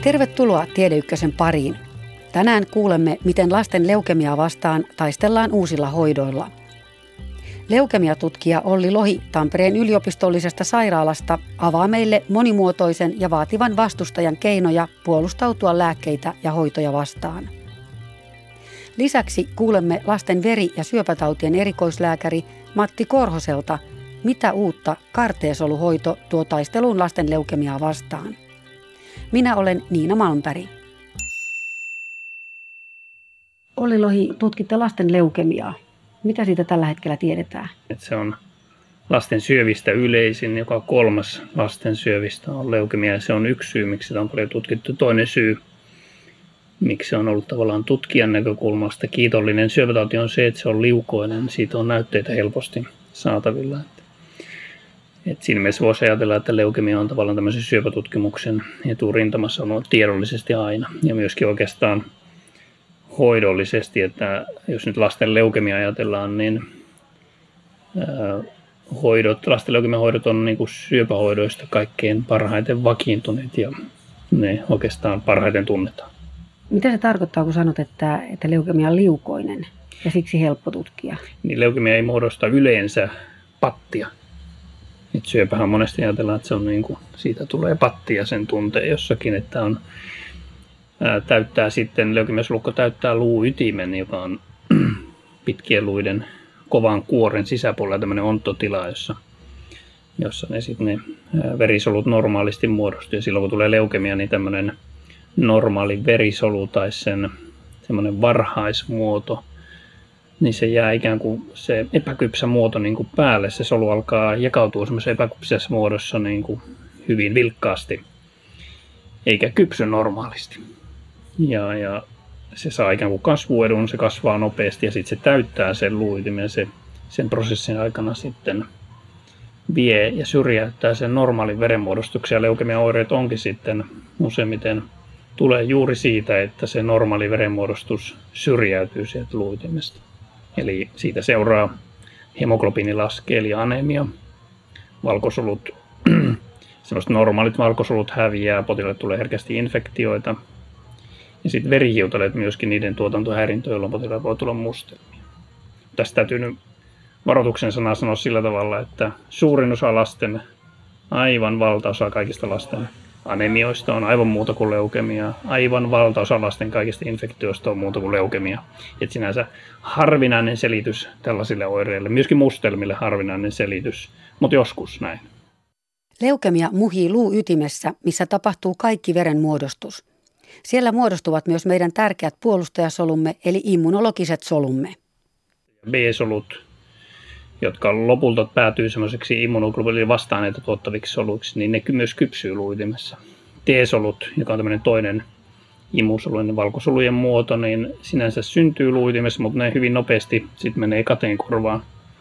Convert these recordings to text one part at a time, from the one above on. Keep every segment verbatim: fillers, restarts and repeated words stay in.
Tervetuloa Tiedeykkösen pariin. Tänään kuulemme, miten lasten leukemiaa vastaan taistellaan uusilla hoidoilla. Leukemiatutkija Olli Lohi Tampereen yliopistollisesta sairaalasta avaa meille monimuotoisen ja vaativan vastustajan keinoja puolustautua lääkkeitä ja hoitoja vastaan. Lisäksi kuulemme lasten veri- ja syöpätautien erikoislääkäri Matti Korhoselta, mitä uutta karteesoluhoito tuo taisteluun lasten leukemiaa vastaan. Minä olen Niina Malmberg. Olli Lohi, tutkitte lasten leukemiaa. Mitä siitä tällä hetkellä tiedetään? Että se on lasten syövistä yleisin, joka kolmas lasten syövistä on leukemia. Ja se on yksi syy, miksi sitä on paljon tutkittu. Toinen syy, miksi se on ollut tavallaan tutkijan näkökulmasta kiitollinen syöpätauti, on se, että se on liukoinen. Siitä on näytteitä helposti saatavilla. Et siinä mielessä voisi ajatella, että leukemia on tavallaan tämmöisen syöpätutkimuksen eturintamassa on tiedollisesti aina. Ja myöskin oikeastaan hoidollisesti, että jos nyt lasten leukemia ajatellaan, niin ää, hoidot, lasten leukemiahoidot on niin kuin syöpähoidoista kaikkein parhaiten vakiintuneet ja ne oikeastaan parhaiten tunnetaan. Mitä se tarkoittaa, kun sanot, että, että leukemia on liukoinen ja siksi helppo tutkia? Niin leukemia ei muodosta yleensä pattia. Et syöpähän monesti ajatellaan, että se on niin kuin, siitä tulee pattia sen tunteen jossakin, että on ää, täyttää sitten, leukemiasolukko täyttää luuytimen, joka on pitkien luiden kovan kuoren sisäpuolella tämmöinen ontotila, jossa, jossa ne, sit ne ää, verisolut normaalisti muodostuu. Ja silloin kun tulee leukemia, niin tämmöinen normaali verisolu tai sen semmoinen varhaismuoto, niin se jää ikään kuin se epäkypsä muoto niin kuin päälle. Se solu alkaa jakautua semmoisessa epäkypsässä muodossa niin kuin hyvin vilkkaasti, eikä kypsy normaalisti. Ja, ja se saa ikään kuin kasvuedun, se kasvaa nopeasti ja sitten se täyttää sen luuytimen. Se sen prosessin aikana sitten vie ja syrjäyttää sen normaalin verenmuodostuksen. Ja leukemiaoireet onkin sitten useimmiten tulee juuri siitä, että se normaali verenmuodostus syrjäytyy sieltä luuytimesta. Eli siitä seuraa hemoglobiini laskee, eli anemia, valkosolut, sellaiset normaalit valkosolut häviää, potilaille tulee herkästi infektioita. Ja sitten verihiutaleet myöskin, niiden tuotantohäirintö, jolloin potilaille voi tulla mustelmia. Tästä täytyy nyt varoituksen sanaa sanoa sillä tavalla, että suurin osa lasten, aivan valtaosa kaikista lasten anemioista on aivan muuta kuin leukemia. Aivan valtaosa lasten kaikista infektioista on muuta kuin leukemia. Et sinänsä harvinainen selitys tällaisille oireille, myöskin mustelmille harvinainen selitys, mutta joskus näin. Leukemia muhii luuytimessä, missä tapahtuu kaikki verenmuodostus. Siellä muodostuvat myös meidän tärkeät puolustajasolumme, eli immunologiset solumme. B-solut, jotka lopulta päätyy semmoiseksi immunoglobuliinin vastaaneita tuottaviksi soluiksi, niin ne myös kypsyy luuytimessä. T-solut, joka on tämmöinen toinen immunsolujen valkosolujen muoto, niin sinänsä syntyy luuytimessä, mutta ne hyvin nopeasti sitten menee kateenkorvaan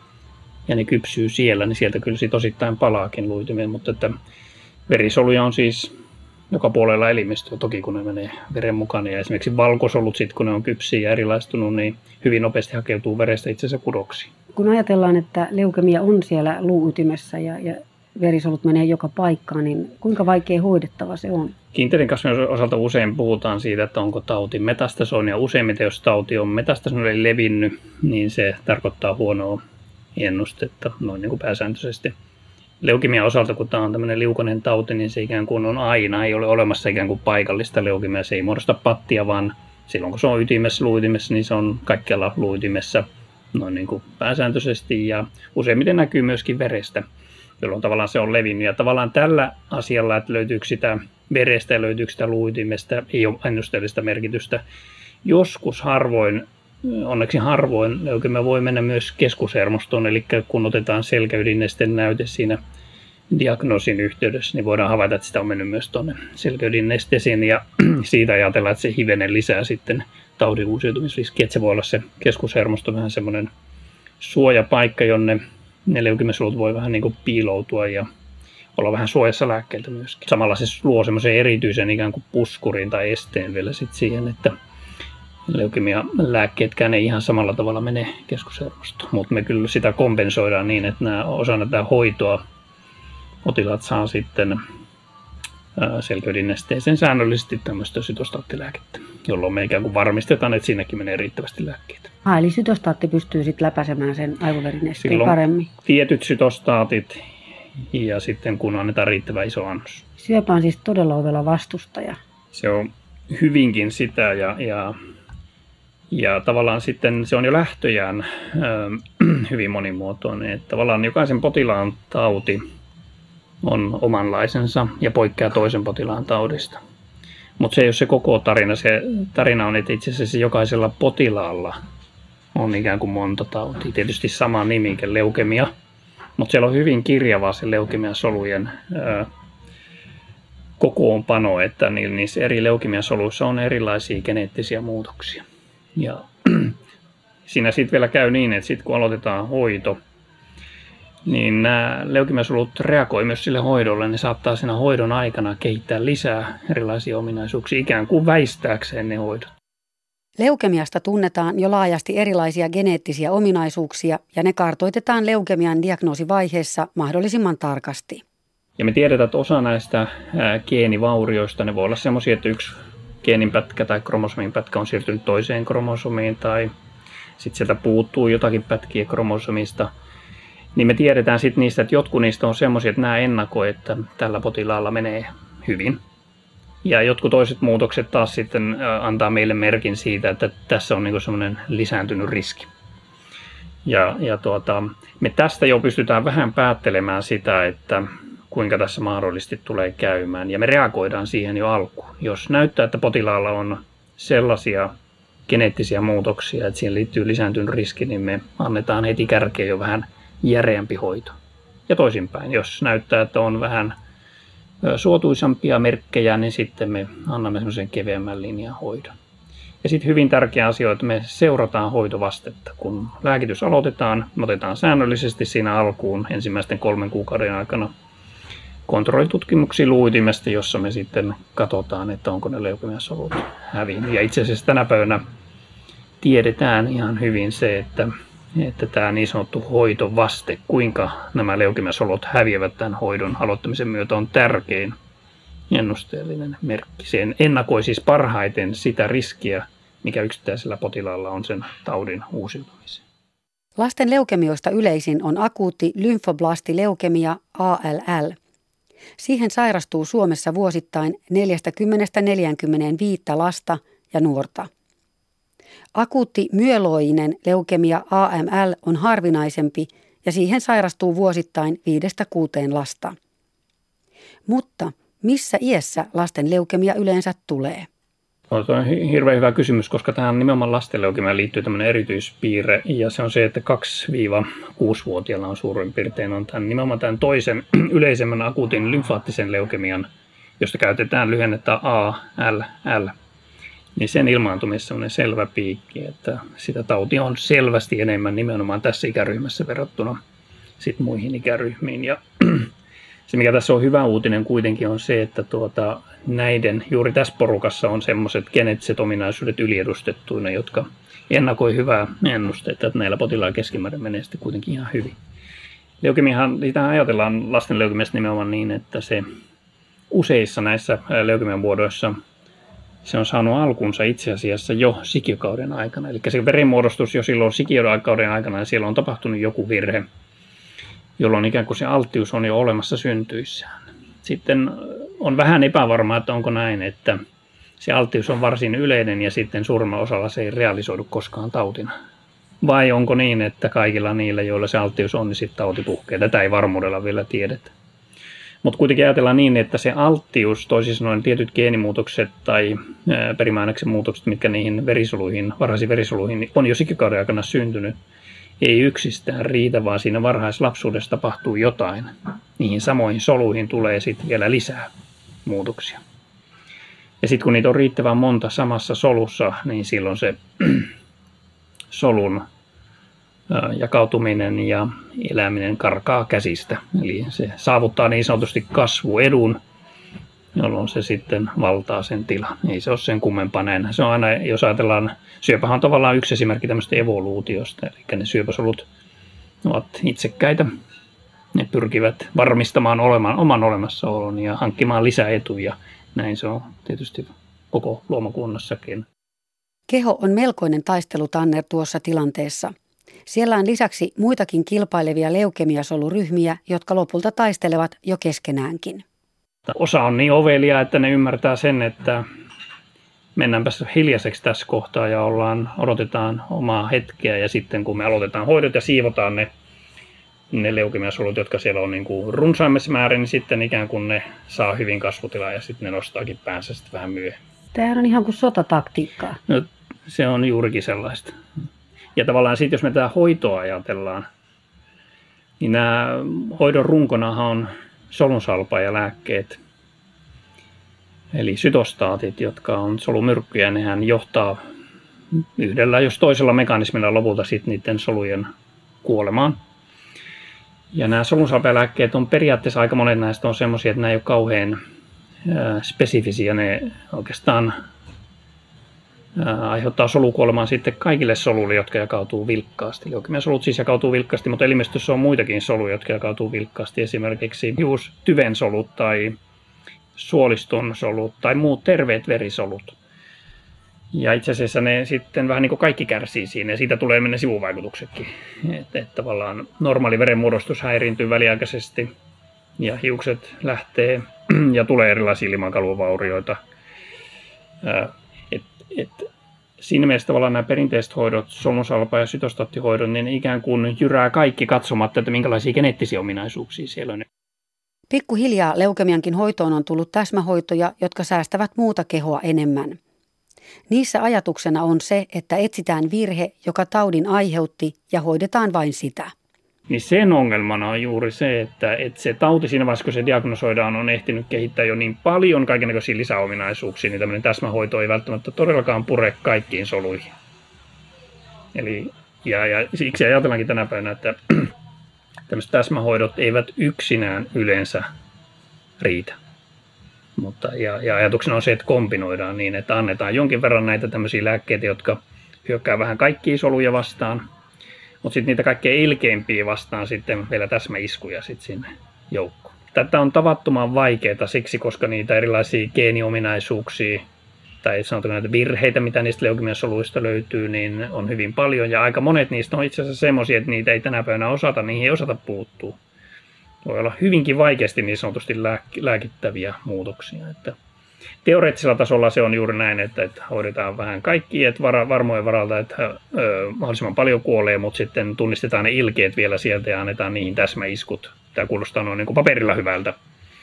ja ne kypsyy siellä, niin sieltä kyllä sit osittain palaakin luuytimeen, mutta että verisoluja on siis joka puolella elimistöä, toki kun ne menee veren mukana. Ja esimerkiksi valkosolut, sit, kun ne on kypsiä ja erilaistunut, niin hyvin nopeasti hakeutuu verestä itse asiassa kudoksiin. Kun ajatellaan, että leukemia on siellä luuytimessä ja, ja verisolut menee joka paikkaan, niin kuinka vaikea hoidettava se on? Kiinteiden kasvien osalta usein puhutaan siitä, että onko tauti metastasoinen, ja useimmiten jos tauti on metastasoinen eli levinnyt, niin se tarkoittaa huonoa ennustetta noin niin kuin pääsääntöisesti. Leukemian osalta, kun tämä on tämmöinen liukoinen tauti, niin se ikään kuin on aina, ei ole olemassa ikään kuin paikallista leukemiaa, se ei muodosta pattia, vaan silloin kun se on ytimessä, luuytimessä, niin se on kaikkialla luuytimessa noin niin kuin pääsääntöisesti ja useimmiten näkyy myöskin verestä, jolloin tavallaan se on levinnyt. Ja tavallaan tällä asialla, että löytyykö sitä verestä ja löytyykö sitä luuytimestä, ei ole ennusteellista merkitystä. Joskus harvoin, onneksi harvoin leukemia voi mennä myös keskushermostoon, eli kun otetaan selkäydinnesten näyte siinä diagnoosin yhteydessä, niin voidaan havaita, että sitä on mennyt myös tuonne selkäydinnesteisiin ja siitä ajatellaan, että se hivenen lisää sitten taudin uusiutumisriski, että se voi olla se keskushermosto vähän semmoinen suojapaikka, jonne ne leukemiasolut voi vähän niin kuin piiloutua ja olla vähän suojassa lääkkeiltä myöskin. Samalla se luo semmoisen erityisen ikään kuin puskurin tai esteen vielä sitten siihen, että leukemia-lääkkeetkään ei ihan samalla tavalla mene keskushermostoon, mutta me kyllä sitä kompensoidaan niin, että nämä, osana tätä hoitoa potilaat saa sitten selkäydinnesteeseen säännöllisesti tämmöistä sytostaattilääkettä, jolloin me ikään kuin varmistetaan, että siinäkin menee riittävästi lääkkeitä. Ah, eli sytostaatti pystyy sitten läpäisemään sen aivoverinesteen paremmin? Tietyt sytostaatit ja sitten kun annetaan riittävä iso annos. Syöpä on siis todella ovela vastustaja. Se on hyvinkin sitä ja, ja, ja tavallaan sitten se on jo lähtöjään äh, hyvin monimuotoinen. Että tavallaan jokaisen potilaan tauti on omanlaisensa ja poikkeaa toisen potilaan taudista. Mutta se ei ole se koko tarina. Se tarina on, että itse asiassa jokaisella potilaalla on ikään kuin monta tautia. Tietysti sama nimi, leukemia, mutta siellä on hyvin kirjavaa se leukemiasolujen ää, kokoonpano, että niissä eri leukemiasoluissa on erilaisia geneettisiä muutoksia. Ja siinä sitten vielä käy niin, että sitten kun aloitetaan hoito, niin nämä leukemiasolut reagoi myös sille hoidolle. Ne saattaa siinä hoidon aikana kehittää lisää erilaisia ominaisuuksia, ikään kuin väistääkseen ne hoidot. Leukemiasta tunnetaan jo laajasti erilaisia geneettisiä ominaisuuksia ja ne kartoitetaan leukemian diagnoosivaiheessa mahdollisimman tarkasti. Ja me tiedetään, että osa näistä geenivaurioista, ne voi olla sellaisia, että yksi geeninpätkä tai kromosominpätkä on siirtynyt toiseen kromosomiin tai sitten sieltä puuttuu jotakin pätkiä kromosomista. Niin me tiedetään sitten niistä, että jotkut niistä on semmoisia, että nämä ennakoi, että tällä potilaalla menee hyvin. Ja jotkut toiset muutokset taas sitten antaa meille merkin siitä, että tässä on niinku semmoinen lisääntynyt riski. Ja, ja tuota, me tästä jo pystytään vähän päättelemään sitä, että kuinka tässä mahdollisesti tulee käymään. Ja me reagoidaan siihen jo alkuun. Jos näyttää, että potilaalla on sellaisia geneettisiä muutoksia, että siihen liittyy lisääntynyt riski, niin me annetaan heti kärkeen jo vähän järeämpi hoito. Ja toisinpäin, jos näyttää, että on vähän suotuisampia merkkejä, niin sitten me annamme semmoisen keveämmän linjan hoidon. Ja sitten hyvin tärkeä asia on, että me seurataan hoitovastetta. Kun lääkitys aloitetaan, me otetaan säännöllisesti siinä alkuun ensimmäisten kolmen kuukauden aikana kontrollitutkimuksia luutimesta, jossa me sitten katsotaan, että onko ne leukemiasolut hävinnyt. Ja itse asiassa tänä päivänä tiedetään ihan hyvin se, että että tämä niin sanottu hoitovaste, kuinka nämä leukemiasolut häviävät tämän hoidon aloittamisen myötä, on tärkein ennusteellinen merkki. Se ennakoi siis parhaiten sitä riskiä, mikä yksittäisellä potilaalla on sen taudin uusiutumiseen. Lasten leukemioista yleisin on akuutti lymfoblastileukemia A L L. Siihen sairastuu Suomessa vuosittain neljäkymmentä neljäkymmentäviisi lasta ja nuorta. Akuutti myeloinen leukemia A M L on harvinaisempi ja siihen sairastuu vuosittain viidestä kuuteen lasta. Mutta missä iässä lasten leukemia yleensä tulee? No, tuo on hirveän hyvä kysymys, koska tähän nimenomaan lasten leukemiaan liittyy tämmöinen erityispiirre, ja se on se, että kaksi-kuusi-vuotiailla on suurin piirtein on tämän, nimenomaan tämän toisen yleisemmän akuutin lymfaattisen leukemian, josta käytetään lyhennettä A L L. Niin sen ilmaantumissa on selvä piikki, että sitä tautia on selvästi enemmän nimenomaan tässä ikäryhmässä verrattuna sit muihin ikäryhmiin. Ja se, mikä tässä on hyvä uutinen kuitenkin, on se, että tuota, näiden juuri tässä porukassa on semmoiset geneettiset ominaisuudet yliedustettuina, jotka ennakoi hyvää ennustetta, että näillä potilailla keskimäärin menee sitten kuitenkin ihan hyvin. Leukemiahan, sitä ajatellaan lasten leukemiasta nimenomaan niin, että se useissa näissä leukemian muodoissa se on saanut alkunsa itse asiassa jo sikiökauden aikana. Eli se verenmuodostus jo silloin sikiökauden aikana, ja siellä on tapahtunut joku virhe, jolloin ikään kuin se alttius on jo olemassa syntyissään. Sitten on vähän epävarmaa, että onko näin, että se alttius on varsin yleinen ja sitten suurimman osalla se ei realisoidu koskaan tautina. Vai onko niin, että kaikilla niillä, joilla se alttius on, niin sitten tauti puhkee. Tätä ei varmuudella vielä tiedetä. Mutta kuitenkin ajatellaan niin, että se alttius, toisin sanoen tietyt geenimuutokset tai perimääneksen muutokset, mitkä niihin verisoluihin, varhaisiin verisoluihin on jo sikiökauden aikana syntynyt, ei yksistään riitä, vaan siinä varhaislapsuudessa tapahtuu jotain. Niihin samoihin soluihin tulee sitten vielä lisää muutoksia. Ja sitten kun niitä on riittävän monta samassa solussa, niin silloin se solun jakautuminen ja eläminen karkaa käsistä. Eli se saavuttaa niin sanotusti kasvuedun, jolloin se sitten valtaa sen tilan. Ei se ole sen kummempaa näin. Se on aina, jos ajatellaan, syöpähän on tavallaan yksi esimerkki tämmöistä evoluutiosta. Eli ne syöpäsolut ovat itsekkäitä ne pyrkivät varmistamaan oleman, oman olemassaolon ja hankkimaan lisäetuja. Näin se on tietysti koko luomakunnassakin. Keho on melkoinen taistelutanner tuossa tilanteessa. Siellä on lisäksi muitakin kilpailevia leukemiasoluryhmiä, jotka lopulta taistelevat jo keskenäänkin. Osa on niin ovelia, että ne ymmärtää sen, että mennäänpä hiljaiseksi tässä kohtaa ja ollaan, odotetaan omaa hetkeä. Ja sitten kun me aloitetaan hoidot ja siivotaan ne, ne leukemiasolut, jotka siellä on niin kuin runsaimmassa määrin, niin sitten ikään kuin ne saa hyvin kasvutilaa ja sitten ne nostaakin päänsä sitten vähän myöhemmin. Tämähän on ihan kuin sotataktiikkaa. No, se on juurikin sellaista. Ja tavallaan sitten, jos me tätä hoitoa ajatellaan, niin nämä hoidon runkonahan on solunsalpaajalääkkeet, eli sytostaatit, jotka on solumyrkkyjä. Nehän johtaa yhdellä jos toisella mekanismilla lopulta sitten niiden solujen kuolemaan. Ja nämä solunsalpaajalääkkeet on periaatteessa, aika monet näistä on semmoisia, että nämä ei ole kauhean ää, spesifisiä. Ne oikeastaan aiheuttaa solukuolemaa sitten kaikille soluille, jotka jakautuu vilkkaasti. Leukemiasolut siis jakautuu vilkkaasti, mutta elimistössä on muitakin soluja, jotka jakautuu vilkkaasti. Esimerkiksi hiustyven solut tai suoliston solut tai muut terveet verisolut. Ja itse asiassa ne sitten vähän niin kuin kaikki kärsii siinä ja siitä tulee mennä sivuvaikutuksetkin. Että et tavallaan normaali verenmuodostus häiriintyy väliaikaisesti ja hiukset lähtee ja tulee erilaisia limakalvovaurioita. Et, et, siinä mielessä tavallaan nämä perinteiset hoidot, solunsalpa- ja sytostaattihoidot, niin ikään kuin jyrää kaikki katsomatta, että minkälaisia geneettisiä ominaisuuksia siellä on. Pikkuhiljaa leukemiankin hoitoon on tullut täsmähoitoja, jotka säästävät muuta kehoa enemmän. Niissä ajatuksena on se, että etsitään virhe, joka taudin aiheutti, ja hoidetaan vain sitä. Niin sen ongelmana on juuri se, että, että se tauti siinä vaiheessa, kun se diagnosoidaan, on ehtinyt kehittää jo niin paljon kaikennäköisiä lisäominaisuuksia, niin tämmöinen täsmähoito ei välttämättä todellakaan pure kaikkiin soluihin. Eli, ja, ja siksi ajatellaankin tänä päivänä, että tämmöiset täsmähoidot eivät yksinään yleensä riitä. Mutta, ja, ja ajatuksena on se, että kombinoidaan niin, että annetaan jonkin verran näitä tämmöisiä lääkkeitä, jotka hyökkää vähän kaikkia soluja vastaan, mutta sitten niitä kaikkein ilkeimpiä vastaan sitten vielä täsmäiskuja sitten sinne joukkoon. Tätä on tavattoman vaikeaa siksi, koska niitä erilaisia geeniominaisuuksia tai sanotaan näitä virheitä, mitä niistä leukemiasoluista löytyy, niin on hyvin paljon. Ja aika monet niistä on itse asiassa semmoisia, että niitä ei tänä päivänä osata, niihin ei osata puuttua. Voi olla hyvinkin vaikeasti niin sanotusti lääkittäviä muutoksia. Että teoreettisella tasolla se on juuri näin, että, että hoidetaan vähän kaikkia, että vara, varmojen varalta, että ö, mahdollisimman paljon kuolee, mutta sitten tunnistetaan ne ilkeet vielä sieltä ja annetaan niihin täsmäiskut. Tämä kuulostaa noin niin kuin paperilla hyvältä,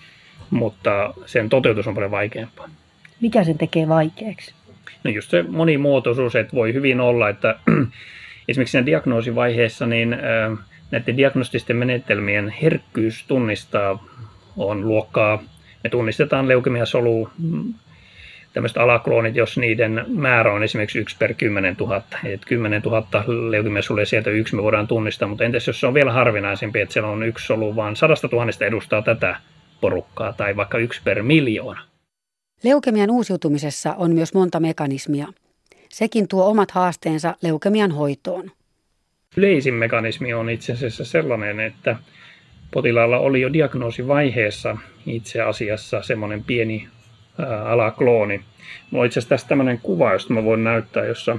mutta sen toteutus on paljon vaikeampaa. Mikä sen tekee vaikeaksi? No just se monimuotoisuus, että voi hyvin olla, että esimerkiksi siinä diagnoosivaiheessa niin ö, näiden diagnostisten menetelmien herkkyys tunnistaa on luokkaa. Me tunnistetaan leukemiasolu, tämmöiset alakloonit, jos niiden määrä on esimerkiksi yksi per kymmenen tuhatta. Että kymmenen tuhatta leukemiasoluja sieltä yksi me voidaan tunnistaa, mutta entäs jos se on vielä harvinaisempi, että siellä on yksi solu, vaan sadasta tuhannesta edustaa tätä porukkaa, tai vaikka yksi per miljoona. Leukemian uusiutumisessa on myös monta mekanismia. Sekin tuo omat haasteensa leukemian hoitoon. Yleisin mekanismi on itse asiassa sellainen, että potilaalla oli jo diagnoosivaiheessa itse asiassa semmoinen pieni ää, alaklooni. Mulla on itse asiassa tässä tämmöinen kuva, josta mä voin näyttää, jossa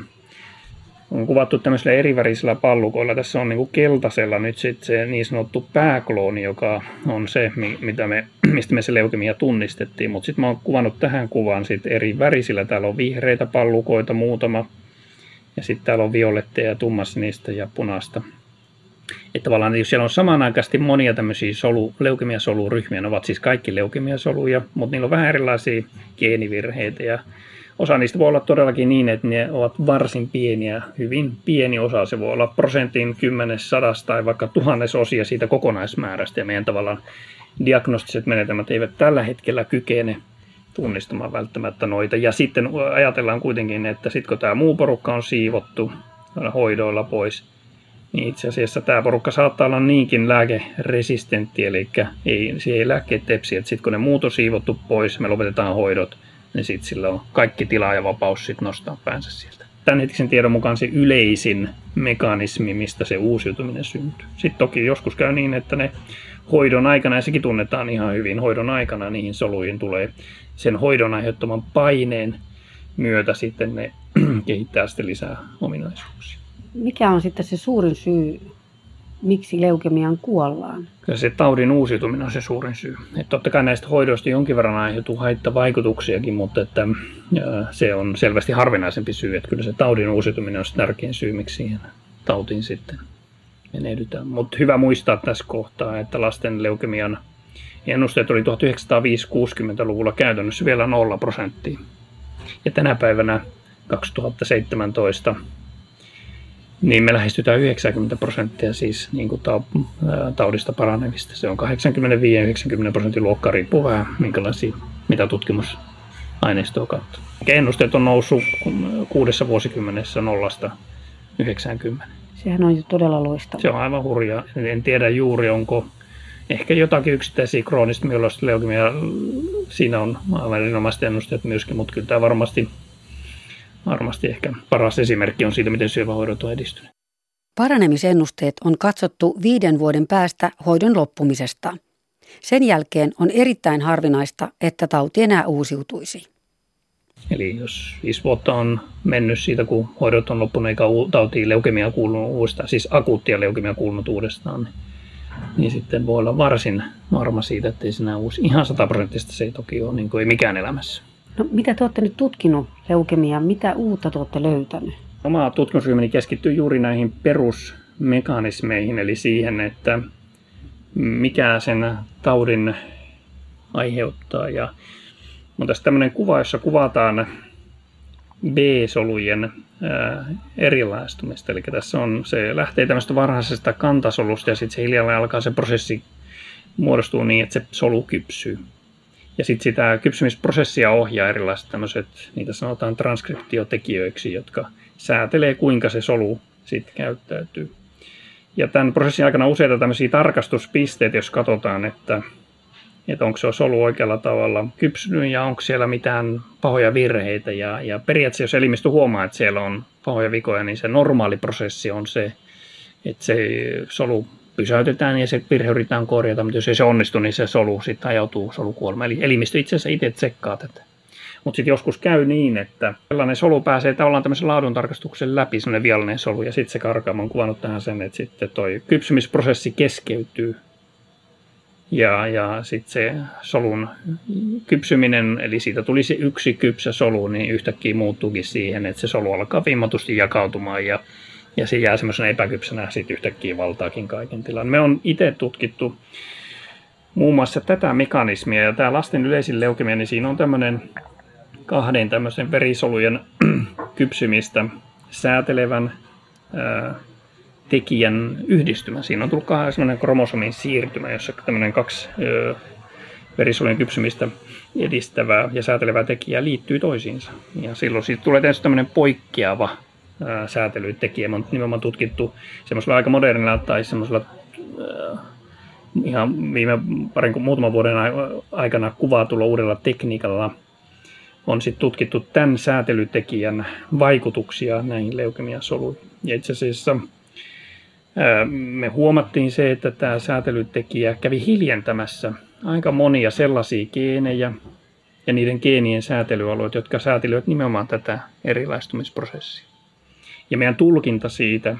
on kuvattu tämmöisillä erivärisillä pallukoilla. Tässä on niinku keltaisella nyt sitten se niin sanottu pääklooni, joka on se, mitä me, mistä me se leukemia tunnistettiin. Mutta sitten mä oon kuvannut tähän kuvaan sit eri värisillä. Täällä on vihreitä pallukoita muutama. Ja sitten täällä on violetteja ja tummassinistä ja punaista. Että tavallaan jos siellä on samanaikaisesti monia tämmöisiä solu, leukemiasoluryhmiä, ne ovat siis kaikki leukemiasoluja, mutta niillä on vähän erilaisia geenivirheitä. Ja osa niistä voi olla todellakin niin, että ne ovat varsin pieniä, hyvin pieni osa. Se voi olla prosentin kymmenes, sadas tai vaikka tuhannesosia siitä kokonaismäärästä. Ja meidän tavallaan diagnostiset menetelmät eivät tällä hetkellä kykene tunnistamaan välttämättä noita. Ja sitten ajatellaan kuitenkin, että sitten kun tämä muu porukka on siivottu hoidoilla pois, niin itse asiassa tämä porukka saattaa olla niinkin lääkeresistentti, eli ei, se ei lääkkeet tepsi, että sitten kun ne muut on siivottu pois, me lopetetaan hoidot, niin sitten sillä on kaikki tila ja vapaus sitten nostaa päänsä sieltä. tämänhetkisen tiedon mukaan se yleisin mekanismi, mistä se uusiutuminen syntyy. Sitten toki joskus käy niin, että ne hoidon aikana, ja sekin tunnetaan ihan hyvin, hoidon aikana niihin soluihin tulee sen hoidon aiheuttaman paineen myötä sitten ne kehittää sitten lisää ominaisuuksia. Mikä on sitten se suurin syy, miksi leukemiaan kuollaan? Kyllä se taudin uusiutuminen on se suurin syy. Että totta kai näistä hoidoista jonkin verran aiheutuu haittavaikutuksiakin, mutta että se on selvästi harvinaisempi syy. Että kyllä se taudin uusiutuminen on se tärkein syy, miksi siihen tautiin sitten menehdytään. Mutta hyvä muistaa tässä kohtaa, että lasten leukemian ennusteet oli tuhatyhdeksänsataaviisikymmentä-kuusikymmentäluvulla käytännössä vielä nolla prosenttia. Ja tänä päivänä kaksituhattaseitsemäntoista niin me lähestytään yhdeksänkymmentä prosenttia siis niin kuin taudista paranevista. Se on kahdeksankymmentäviisi yhdeksänkymmentä prosentin luokka, riippuu vähän minkälaisia, mitä tutkimusaineistoa kautta. Ennusteet on noussut kuudessa vuosikymmenessä nollasta yhdeksänkymmentä. Sehän on jo todella loistavaa. Se on aivan hurjaa. En tiedä juuri, onko ehkä jotakin yksittäisiä kroonista myeloista leukemiaa. Siinä on aivan erinomaiset ennusteet myöskin, mutta kyllä tämä varmasti Varmasti ehkä paras esimerkki on siitä, miten syöpähoidot on edistynyt. Paranemisennusteet on katsottu viiden vuoden päästä hoidon loppumisesta. Sen jälkeen on erittäin harvinaista, että tauti enää uusiutuisi. Eli jos viisi vuotta on mennyt siitä, kun hoidot on loppunut eikä tautiin leukemia kuulunut uudestaan, siis akuuttia leukemia kuulunut uudestaan, niin, niin sitten voi olla varsin varma siitä, että ei se enää uusi. Ihan sataprosenttista se ei toki ole, niin kuin ei mikään elämässä. No, mitä te olette nyt tutkinut leukemiaa? Mitä uutta te olette löytänyt? Oma tutkimusryhmäni keskittyy juuri näihin perusmekanismeihin, eli siihen, että mikä sen taudin aiheuttaa. Ja on tässä tämmöinen kuva, jossa kuvataan B-solujen ää, erilaistumista. Eli tässä on, se lähtee tämmöistä varhaisesta kantasolusta ja sitten se hiljalleen alkaa se prosessi muodostuu niin, että se solu kypsyy. Ja sitten sitä kypsymisprosessia ohjaa erilaiset tämmöiset, niitä sanotaan transkriptiotekijöiksi, jotka säätelee kuinka se solu sitten käyttäytyy. Ja tämän prosessin aikana useita tämmöisiä tarkastuspisteitä, jos katsotaan, että, että onko se solu oikealla tavalla kypsynyt ja onko siellä mitään pahoja virheitä. Ja, ja periaatteessa jos elimistö huomaa, että siellä on pahoja vikoja, niin se normaali prosessi on se, että se solu pysäytetään ja se virhe yritetään korjata, mutta jos ei se onnistu, niin se solu sitten ajautuu solukuolema. Eli elimistö itse asiassa itse tsekkaa tätä. Mutta sitten joskus käy niin, että sellainen solu pääsee tavallaan tämmöisen laaduntarkastuksen läpi, sellainen viallinen solu, ja sitten se karkaa. Mä oon kuvannut tähän sen, että sitten toi kypsymisprosessi keskeytyy. Ja, ja sitten se solun kypsyminen, eli siitä tuli se yksi kypsä solu, niin yhtäkkiä muuttuukin siihen, että se solu alkaa vimmatusti jakautumaan ja Ja se jää semmoisena epäkypsänä sitten yhtäkkiä valtaakin kaiken tilan. Me on itse tutkittu muun muassa tätä mekanismia. Ja tämä lasten yleisin leukemia, niin siinä on tämmöinen kahden tämmöisen verisolujen kypsymistä säätelevän ää, tekijän yhdistymä. Siinä on tullut semmoinen kromosomin siirtymä, jossa tämmöinen kaksi ää, verisolujen kypsymistä edistävää ja säätelevää tekijää liittyy toisiinsa. Ja silloin siitä tulee tietysti tämmöinen poikkeava säätelytekijä. Me on nimenomaan tutkittu semmoisella aika modernilla tai semmoisella äh, ihan viime parin muutaman vuoden aikana kuvatulla uudella tekniikalla on sitten tutkittu tämän säätelytekijän vaikutuksia näihin leukemiasoluihin. Ja itse asiassa äh, me huomattiin se, että tämä säätelytekijä kävi hiljentämässä aika monia sellaisia geenejä ja niiden geenien säätelyalueita, jotka säätelivät nimenomaan tätä erilaistumisprosessia. Ja meidän tulkinta siitä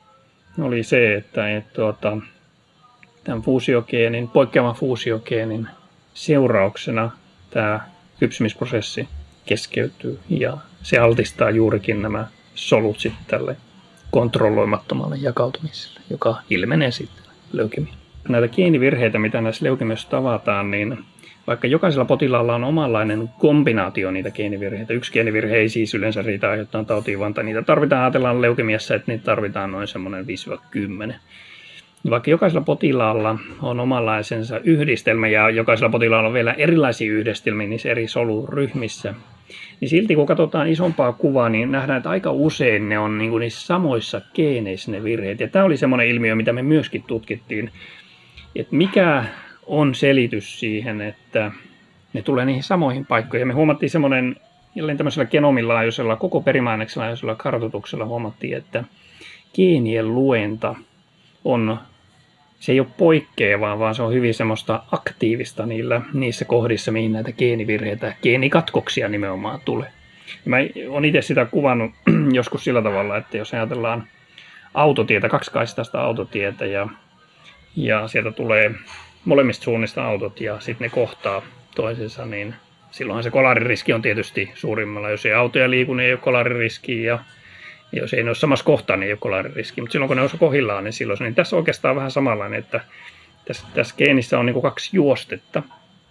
oli se, että, että tuota, tämän fuusiogeenin, poikkeavan fuusiogeenin seurauksena tämä kypsymisprosessi keskeytyy ja se altistaa juurikin nämä solut sitten tälle kontrolloimattomalle jakautumiselle, joka ilmenee sitten leukemiaan. Näitä geenivirheitä, mitä näissä leukemioissa tavataan, niin vaikka jokaisella potilaalla on omanlainen kombinaatio niitä geenivirheitä. Yksi geenivirhe ei siis yleensä riitä aiheuttaa tautia, vaan niitä tarvitaan, ajatellaan leukemiassa, että niitä tarvitaan noin semmoinen viisi kymmenen. Vaikka jokaisella potilaalla on omanlaisensa yhdistelmä ja jokaisella potilaalla on vielä erilaisia yhdistelmiä niissä eri soluryhmissä, niin silti kun katsotaan isompaa kuvaa, niin nähdään, että aika usein ne on niin kuin niissä samoissa geeneissä ne virheet. Ja tämä oli semmoinen ilmiö, mitä me myöskin tutkittiin, että mikä on selitys siihen, että ne tulee niihin samoihin paikkoihin. Me huomattiin semmoinen jälleen tämmöisellä genomilaajuisella, koko perimäaineksella laajuisella kartoituksella huomattiin, että geenien luenta on, se ei ole poikkeavaa, vaan se on hyvin semmoista aktiivista niillä, niissä kohdissa, mihin näitä geenivirheitä, geenikatkoksia nimenomaan tulee. Ja mä olen itse sitä kuvannut joskus sillä tavalla, että jos ajatellaan autotietä, kaksikaistaista autotietä ja, ja sieltä tulee molemmista suunnista autot ja sitten ne kohtaa toisensa, niin silloinhan se kolaririski on tietysti suurimmalla. Jos ei autoja liiku, niin ei ole kolaririskiä ja jos ei ne ole samassa kohtaa, niin ei ole kolaririskiä. Mutta silloin kun ne on kohillaan, niin silloin niin tässä on oikeastaan vähän samanlainen, että tässä, tässä geenissä on niin kuin kaksi juostetta.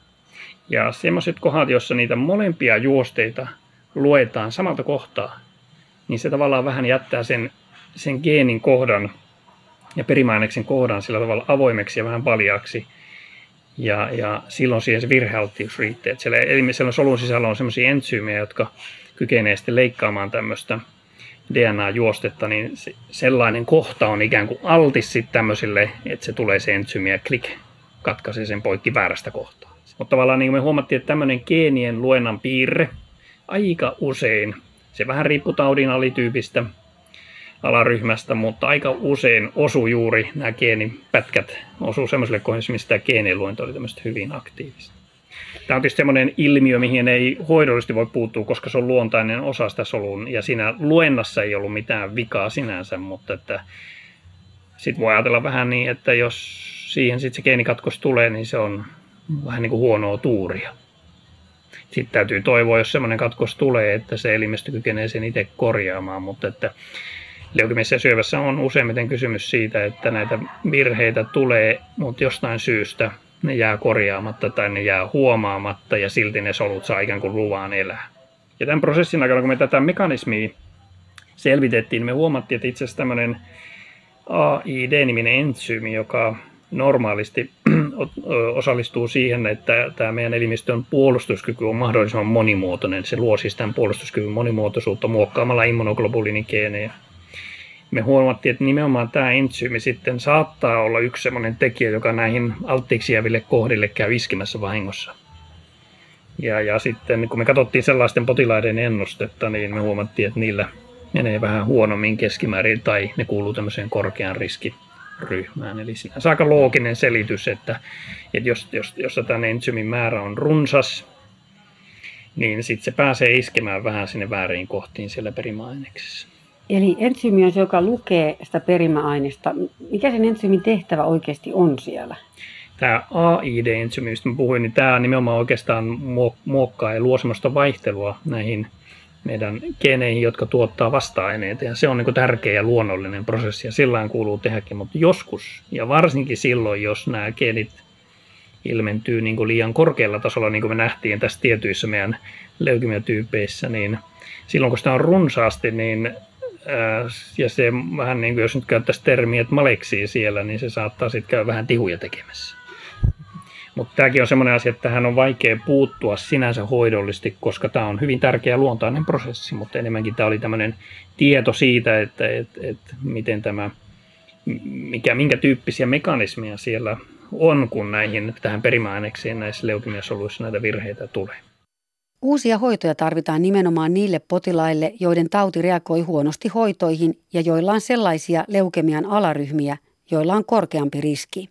Ja semmoiset kohdat, joissa niitä molempia juosteita luetaan samalta kohtaa, niin se tavallaan vähän jättää sen, sen geenin kohdan ja perimäaineksen kohdan sillä tavalla avoimeksi ja vähän paljaaksi. Ja, ja silloin siihen se virhealttius riittää. Siellä, eli siellä solun sisällä on sellaisia entsyymejä, jotka kykenee sitten leikkaamaan tämmöistä D N A-juostetta, niin se, sellainen kohta on ikään kuin altis sitten tämmöisille, että se tulee se entsyymi ja klik, katkaisee sen poikki väärästä kohtaa. Mutta tavallaan niin kuin me huomattiin, että tämmöinen geenien luennan piirre aika usein, se vähän riippuu taudin alityypistä, alaryhmästä, mutta aika usein osuu juuri nämä geenipätkät, osuu semmoiselle kohdille, missä tämä geenien luento oli tämmöistä hyvin aktiivista. Tämä on tietysti semmoinen ilmiö, mihin ei hoidollisesti voi puuttua, koska se on luontainen osa sitä solun, ja siinä luennassa ei ollut mitään vikaa sinänsä, mutta että sitten voi ajatella vähän niin, että jos siihen sitten se geenikatkos tulee, niin se on vähän niin kuin huonoa tuuria. Sitten täytyy toivoa, jos semmoinen katkos tulee, että se elimistö kykenee sen itse korjaamaan, mutta että leukemiassa ja syövässä on useimmiten kysymys siitä, että näitä virheitä tulee, mutta jostain syystä ne jää korjaamatta tai ne jää huomaamatta ja silti ne solut saa ikään kuin luvan elää. Ja tämän prosessin aikana, kun me tätä mekanismia selvitettiin, me huomattiin, että itse asiassa tämmöinen A I D-niminen entsyymi, joka normaalisti osallistuu siihen, että tämä meidän elimistön puolustuskyky on mahdollisimman monimuotoinen. Se luo siis tämän puolustuskyvyn monimuotoisuutta muokkaamalla immunoglobuliinikeenejä. Me huomattiin, että nimenomaan tämä entsyymi sitten saattaa olla yksi sellainen tekijä, joka näihin alttiiksi jääville kohdille käy iskemässä vahingossa. Ja, ja sitten kun me katsottiin sellaisten potilaiden ennustetta, niin me huomattiin, että niillä menee vähän huonommin keskimäärin tai ne kuuluu tämmöiseen korkean riskiryhmään. Eli siinä on aika looginen selitys, että, että jos, jos, jos tämän entsyymin määrä on runsas, niin sitten se pääsee iskemään vähän sinne vääriin kohtiin siellä perimäaineksessa. Eli entsyymi on se, joka lukee sitä perimäainesta. Mikä sen entsyymin tehtävä oikeasti on siellä? Tämä A I D-entsyymi, mistä mä puhuin, niin tämä nimenomaan oikeastaan muokkaa ja luo sellaista vaihtelua näihin meidän geeneihin, jotka tuottaa vasta-aineita. Ja se on niin kuin tärkeä ja luonnollinen prosessi ja sillä kuuluu tehdäkin. Mutta joskus, ja varsinkin silloin, jos nämä geenit ilmentyy niin kuin liian korkealla tasolla, niin kuin me nähtiin tässä tietyissä meidän leukemiatyypeissä, niin silloin kun sitä on runsaasti, niin ja se vähän niin kuin, jos nyt käyttäisi termiä, että maleksii siellä, niin se saattaa sitten käydä vähän tihuja tekemässä. Mutta tämäkin on semmoinen asia, että tähän on vaikea puuttua sinänsä hoidollisesti, koska tämä on hyvin tärkeä luontainen prosessi, mutta enemmänkin tämä oli tämmöinen tieto siitä, että, että, että miten tämä, mikä, minkä tyyppisiä mekanismeja siellä on, kun näihin, tähän perimäainekseen näissä leukemiasoluissa näitä virheitä tulee. Uusia hoitoja tarvitaan nimenomaan niille potilaille, joiden tauti reagoi huonosti hoitoihin ja joilla on sellaisia leukemian alaryhmiä, joilla on korkeampi riski.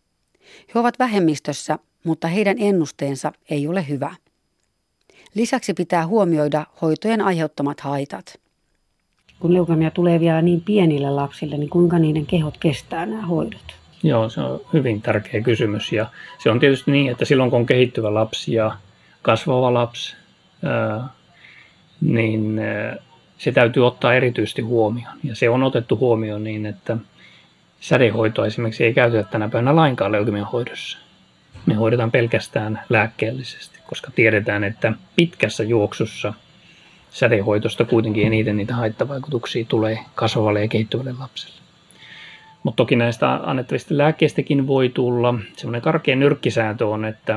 He ovat vähemmistössä, mutta heidän ennusteensa ei ole hyvä. Lisäksi pitää huomioida hoitojen aiheuttamat haitat. Kun leukemia tulee vielä niin pienille lapsille, niin kuinka niiden kehot kestää nämä hoidot? Joo, se on hyvin tärkeä kysymys ja se on tietysti niin, että silloin kun on kehittyvä lapsi ja kasvava lapsi, ää, niin ää, se täytyy ottaa erityisesti huomioon. Ja se on otettu huomioon niin, että sädehoitoa esimerkiksi ei käytetä tänä päivänä lainkaan leukemian hoidossa. Me hoidetaan pelkästään lääkkeellisesti, koska tiedetään, että pitkässä juoksussa sädehoitosta kuitenkin eniten niitä haittavaikutuksia tulee kasvavalle ja kehittyvälle lapselle. Mutta toki näistä annettavista lääkkeistäkin voi tulla. Semmoinen karkea nyrkkisääntö on, että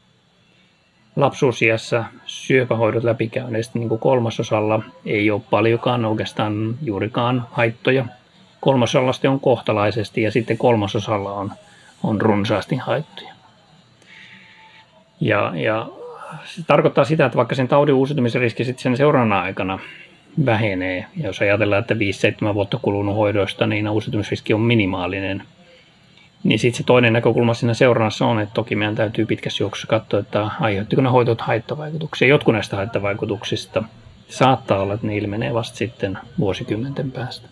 lapsuusiässä syöpähoidot läpikäyneistä niin kuin kolmasosalla ei ole paljonkaan oikeastaan juurikaan haittoja. Kolmasosalla on kohtalaisesti ja sitten kolmasosalla on, on runsaasti haittoja. Ja, ja se tarkoittaa sitä, että vaikka sen taudin uusiutumisriski sitten sen seuraavana aikana vähenee, ja jos ajatellaan, että viisi seitsemän vuotta kulunut hoidoista, niin uusiutumisriski on minimaalinen. Niin sitten se toinen näkökulma siinä seurannassa on, että toki meidän täytyy pitkässä juoksussa katsoa, että aiheuttiko ne hoitot haittavaikutuksia. Jotkut näistä haittavaikutuksista saattaa olla, että ne ilmenee vasta sitten vuosikymmenten päästä.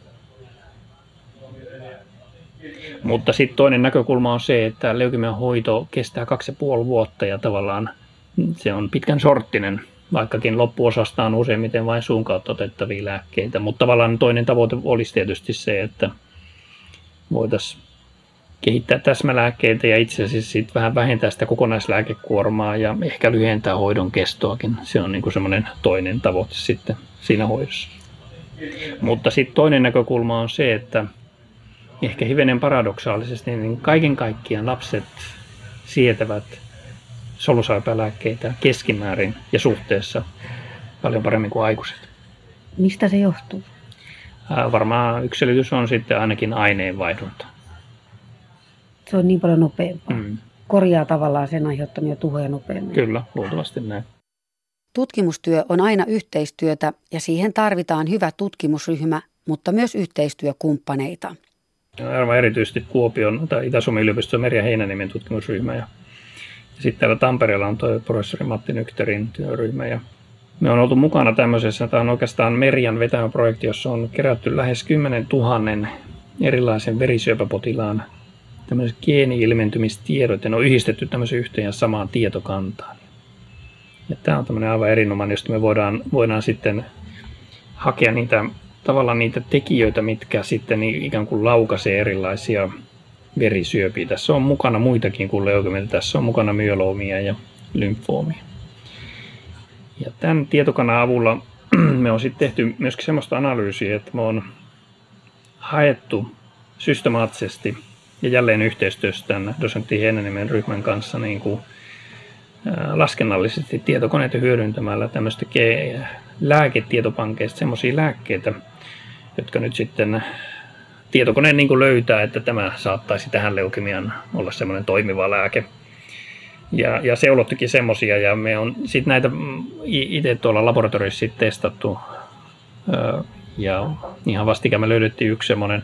Mutta sitten toinen näkökulma on se, että leukemian hoito kestää kaksi ja puoli vuotta ja tavallaan se on pitkän sorttinen, vaikkakin loppuosasta on useimmiten vain suun kautta otettavia lääkkeitä. Mutta tavallaan toinen tavoite olisi tietysti se, että voitaisiin kehittää täsmälääkkeitä ja itse asiassa sit vähän vähentää sitä kokonaislääkekuormaa ja ehkä lyhentää hoidon kestoakin. Se on niinku semmoinen toinen tavoite sitten siinä hoidossa. Mutta sitten toinen näkökulma on se, että ehkä hivenen paradoksaalisesti niin kaiken kaikkiaan lapset sietävät solusaipälääkkeitä keskimäärin ja suhteessa paljon paremmin kuin aikuiset. Mistä se johtuu? Ää, varmaan yksi selitys on sitten ainakin aineenvaihdunta. Se on niin paljon nopeampaa. Mm. Korjaa tavallaan sen aiheuttamia tuhoja nopeammin. Kyllä, luultavasti näin. Tutkimustyö on aina yhteistyötä ja siihen tarvitaan hyvä tutkimusryhmä, mutta myös yhteistyökumppaneita. Aivan erityisesti Kuopion tai Itä-Suomen yliopiston Merja Heinäniemen tutkimusryhmä. Ja, ja sitten täällä Tampereella on tuo professori Matti Nykterin työryhmä. Ja me on oltu mukana tämmöisessä, tämä on oikeastaan Merjan vetämä projekti, jossa on kerätty lähes kymmenen tuhannen erilaisen verisyöpäpotilaan tämmöiset geeni-ilmentymistiedot ja ne on yhdistetty tämmöiseen yhteen ja samaan tietokantaan. Ja tämä on tämmöinen aivan erinomainen, josta me voidaan, voidaan sitten hakea niitä, tavallaan niitä tekijöitä, mitkä sitten ikään kuin laukaisee erilaisia verisyöpiä. Tässä on mukana muitakin kuin leukemia. Tässä on mukana myelomia ja lymfoomia. Ja tämän tietokannan avulla me on sitten tehty myöskin semmoista analyysiä, että me on haettu systemaattisesti ja jälleen yhteistyössä tämän dosentti Heinäniemen ryhmän kanssa niin kuin laskennallisesti tietokoneita hyödyntämällä tämmöistä lääketietopankeista semmoisia lääkkeitä, jotka nyt sitten tietokone niin kuin löytää, että tämä saattaisi tähän leukemiaan olla semmoinen toimiva lääke. Ja, ja seulottikin semmoisia ja me on sitten näitä itse tuolla laboratoriossa sitten testattu ja ihan vastikään me löydettiin yksi semmoinen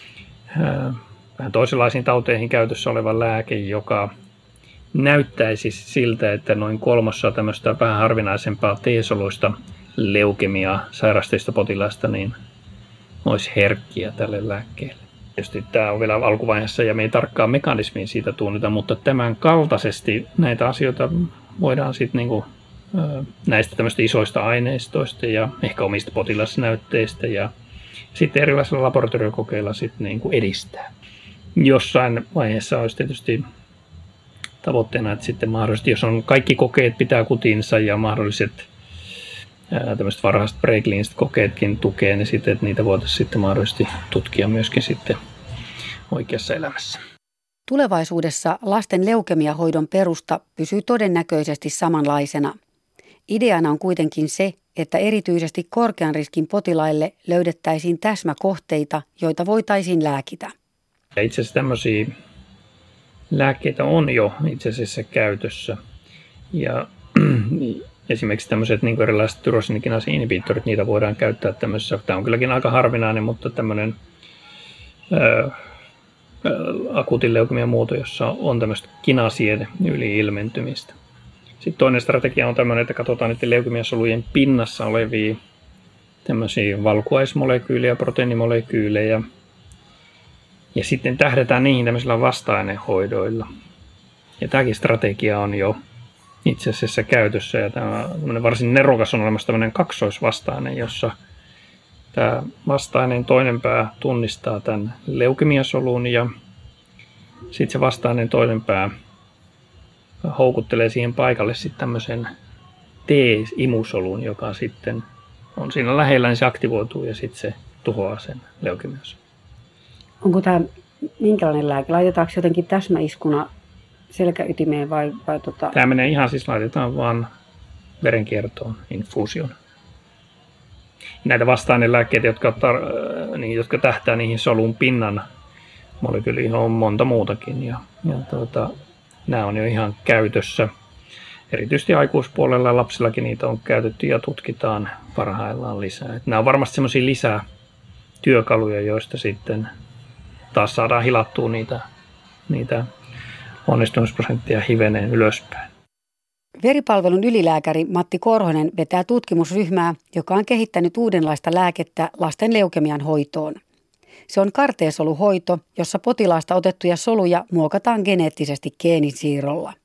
vähän toisenlaisiin tauteihin käytössä oleva lääke, joka näyttäisi siltä, että noin kolmossa tämmöistä vähän harvinaisempaa T-soluista leukemiaa sairasteista potilaista niin olisi herkkiä tälle lääkkeelle. Tietysti tämä on vielä alkuvaiheessa ja me ei tarkkaan mekanismiin siitä tunnita, mutta tämän kaltaisesti näitä asioita voidaan sitten niinku, näistä tämmöistä isoista aineistoista ja ehkä omista potilasnäytteistä ja sitten erilaisilla laboratoriokokeilla sitten niinku edistää. Jossain vaiheessa olisi tietysti tavoitteena, että sitten mahdollisesti, jos on kaikki kokeet pitää kutinsa ja mahdolliset ää, tämmöiset varhaiset prekliiniset kokeetkin tukee, niin sitten, että niitä voitaisiin sitten mahdollisesti tutkia myöskin sitten oikeassa elämässä. Tulevaisuudessa lasten leukemiahoidon perusta pysyy todennäköisesti samanlaisena. Ideana on kuitenkin se, että erityisesti korkean riskin potilaille löydettäisiin täsmäkohteita, joita voitaisiin lääkitä. Ja itse asiassa tämmöisiä lääkkeitä on jo itse asiassa käytössä. Ja esimerkiksi tämmöiset niin kuin erilaiset tyrosiinikinase-inhibitorit, niitä voidaan käyttää tämmöisessä. Tämä on kylläkin aika harvinainen, mutta tämmöinen ää, akuutin leukemian muoto, jossa on tämmöistä kinasien yli-ilmentymistä. Sitten toinen strategia on tämmöinen, että katsotaan niiden leukemiasolujen pinnassa olevia tämmöisiä valkuaismolekyylejä, proteiinimolekyylejä. Ja sitten tähdätään niihin tämmöisillä vasta-ainehoidoilla. Ja tämäkin strategia on jo itse asiassa käytössä. Ja tämä on varsin nerokas, on olemassa tämmöinen kaksoisvasta-aine, jossa tämä vasta-aineen toinen pää tunnistaa tämän leukemiasolun ja sitten se vasta-aineen toinen pää houkuttelee siihen paikalle sitten tämmöisen T-imusolun, joka sitten on siinä lähellä, niin se aktivoituu ja sitten se tuhoaa sen leukemiasolun. Onko tämä minkälainen lääke? Laitetaanko jotenkin täsmäiskuna selkäytimeen vai, vai tota... Tämä menee ihan siis, laitetaan vaan verenkiertoon infuusion. Näitä vasta-ainelääkkeitä, jotka, tar- niin, jotka tähtää niihin solun pinnan molekyyliin, on monta muutakin. Ja, ja tuota, nämä on jo ihan käytössä. erityisesti aikuispuolella ja lapsillakin niitä on käytetty ja tutkitaan parhaillaan lisää. Et nämä on varmasti semmoisia lisää työkaluja, joista sitten taas saadaan hilattua niitä, niitä onnistumisprosenttia hiveneen ylöspäin. Veripalvelun ylilääkäri Matti Korhonen vetää tutkimusryhmää, joka on kehittänyt uudenlaista lääkettä lasten leukemian hoitoon. Se on karteesoluhoito, jossa potilaasta otettuja soluja muokataan geneettisesti geenisiirrolla.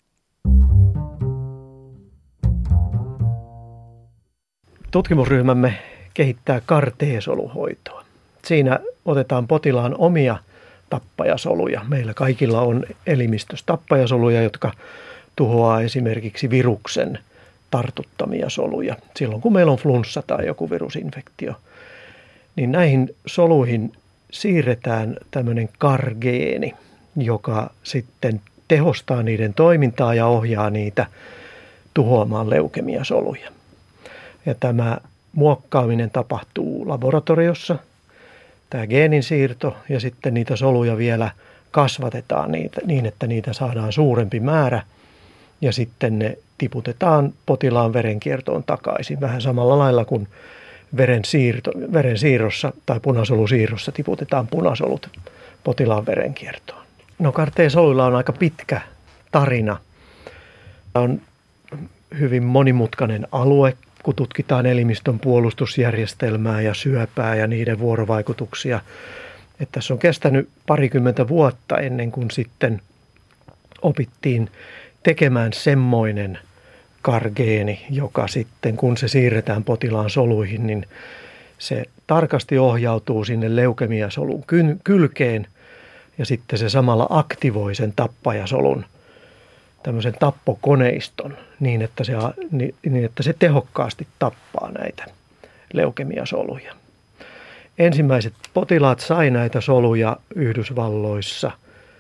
Tutkimusryhmämme kehittää karteesoluhoitoa. Siinä otetaan potilaan omia tappajasoluja. Meillä kaikilla on elimistössä tappajasoluja, jotka tuhoaa esimerkiksi viruksen tartuttamia soluja. Silloin kun meillä on flunssa tai joku virusinfektio, niin näihin soluihin siirretään tämmöinen CAR-geeni, joka sitten tehostaa niiden toimintaa ja ohjaa niitä tuhoamaan leukemiasoluja. Ja tämä muokkaaminen tapahtuu laboratoriossa, tämä geenin siirto, ja sitten niitä soluja vielä kasvatetaan niitä, niin, että niitä saadaan suurempi määrä, ja sitten ne tiputetaan potilaan verenkiertoon takaisin, vähän samalla lailla kuin veren, siirto, veren siirrossa tai punasolusiirrossa tiputetaan punasolut potilaan verenkiertoon. No karteesoluilla on aika pitkä tarina. Tämä on hyvin monimutkainen alue, kun tutkitaan elimistön puolustusjärjestelmää ja syöpää ja niiden vuorovaikutuksia. Että tässä on kestänyt parikymmentä vuotta ennen kuin sitten opittiin tekemään semmoinen CAR-geeni, joka sitten kun se siirretään potilaan soluihin, niin se tarkasti ohjautuu sinne leukemiasolun kylkeen ja sitten se samalla aktivoi sen tappajasolun, tämmöisen tappokoneiston niin, että se, niin, että se tehokkaasti tappaa näitä leukemiasoluja. Ensimmäiset potilaat sai näitä soluja Yhdysvalloissa